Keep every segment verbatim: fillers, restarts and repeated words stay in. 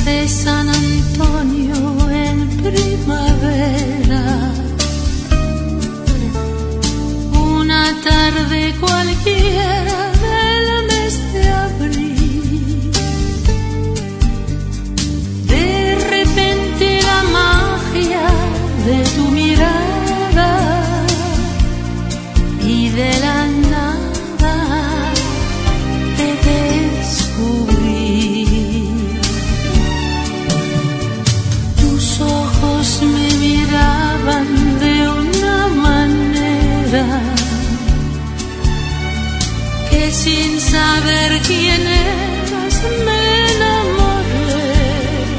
de San Antonio en primavera, una tarde cualquiera del mes de abril, de repente la magia de tu mirada y de la nada te descubrí. Tus ojos me miraban de una manera que sin saber quién eras me enamoré.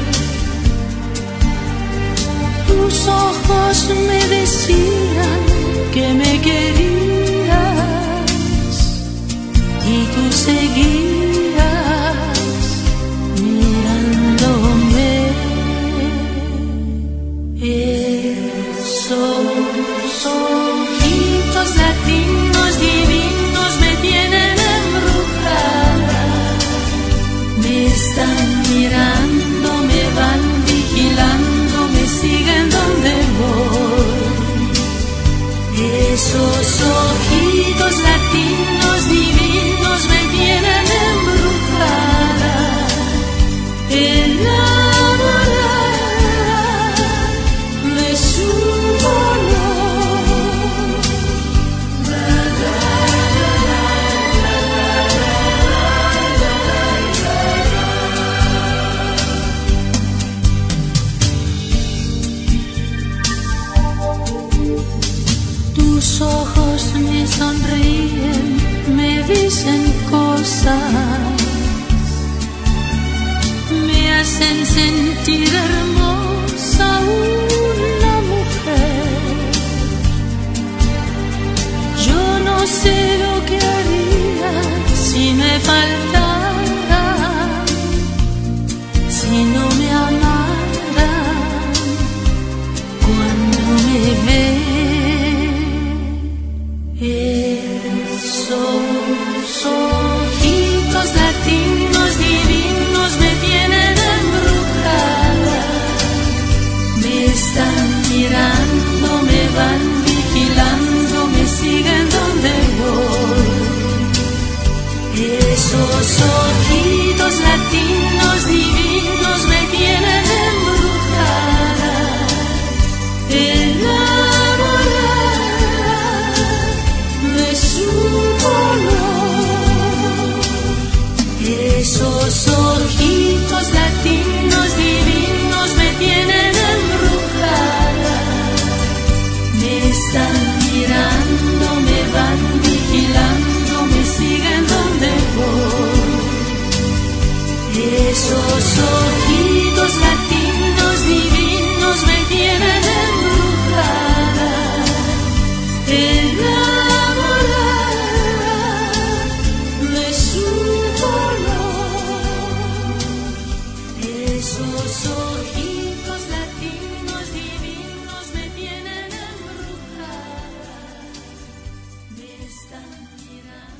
Tus ojos me decían que me querías y tú seguías mirándome. Esos ojitos latinos divinos me tienen embrujada, me están mirando, me van vigilando, me siguen donde voy. Esos ojitos latinos divinos me tienen embrujada, enamorada de su color. Tus ojos me sonríen, me dicen cosas, me hacen sentir hermosa una mujer. Yo no sé lo que haría si me faltara, si no me amara cuando me ve. Esos ojitos latinos divinos me tienen embrujada, me están mirando, me van vigilando, me siguen donde voy. Esos ojitos latinos divinos me tienen embrujada, enamorada de su color. Esos ojitos latinos divinos me tienen embrujada, me están mirando, me van vigilando, me siguen donde voy. Esos ojitos latinos divinos me tienen embrujada, enamorada de su color. Esos ojitos latinos divinos me tienen embrujada, me están mirando.